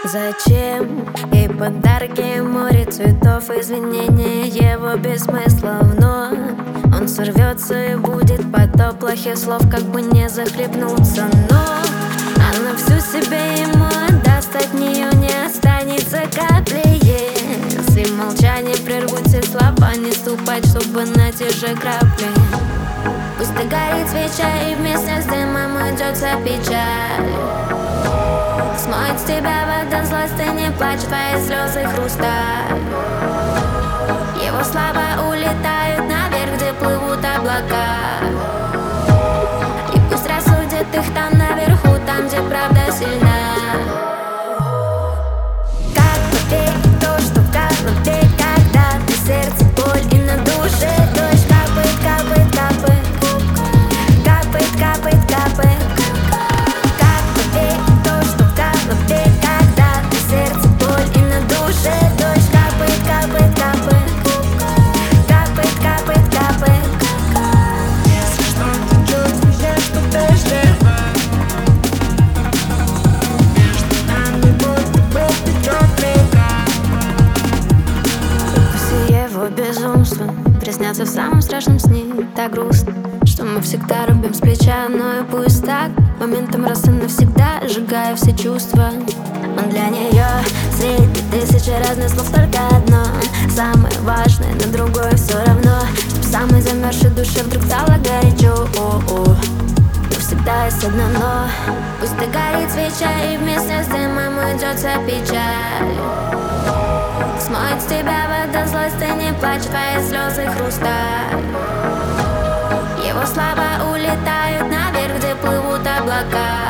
Зачем ей подарки, море цветов, извинения его без смысла вновь? Он сорвется и будет потоп плохих слов, как бы не захлебнуться. Но она всю себе ему отдаст, от нее не останется капли. Если молчание прервут все слова, не ступать, чтобы на те же крапли. Пусть догорит свеча, и вместе с дымом уйдет вся печаль. Смоет с тебя вода злость, ты не плачь, твои слезы хрусталь. Его слова улетают наверх, где плывут облака. И пусть рассудят их там наверху, там, где правда сильна. Как поверить то, что в голове, когда ты сердце боль и на душе дождь капает, капает, капает, капает, капает, капает. Безумство приснятся в самом страшном сне. Так грустно, что мы всегда рубим с плеча. Но и пусть так, моментом раз и навсегда, сжигая все чувства. Он для нее среди тысячи разных слов только одно, самое важное, но другое все равно. Чтоб самой замерзшей душе вдруг стало горячо. Но всегда есть одно но. Пусть догорит свеча, и вместе с дымом уйдет вся печаль. Смоет с тебя вода злость, ты не плачь, твои слезы хрусталь. Его слова улетают наверх, где плывут облака.